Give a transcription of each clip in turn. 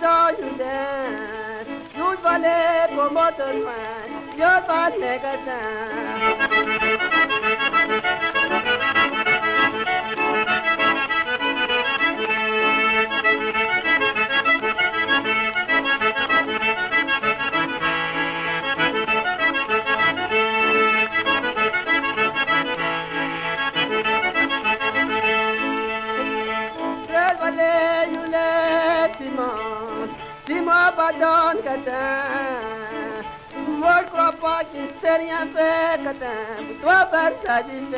dans une dent, nous valets pour votre loin, je vais négatin. Dis-moi, pardon, Catin. Moi, je crois pas qu'il ne s'est rien fait, Catin. Pour toi, faire ça,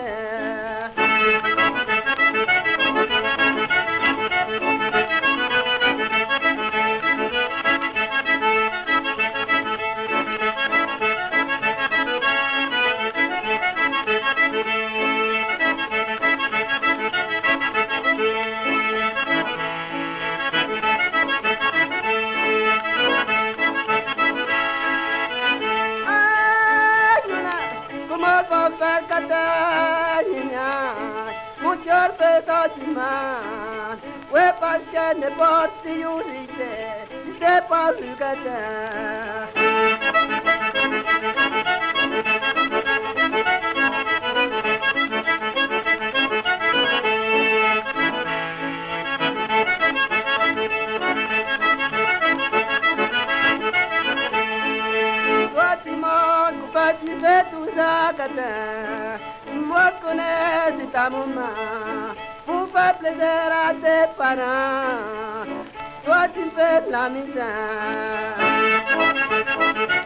mon cœur fait sentiment. Ouais, parce que n'importe où c'est pas le gâteau. Toi, tu manques, pourquoi tu fais tout ça, Catin? Moi, je connais ta maman pour faire plaisir à tes parents. Toi, tu fais de la misère.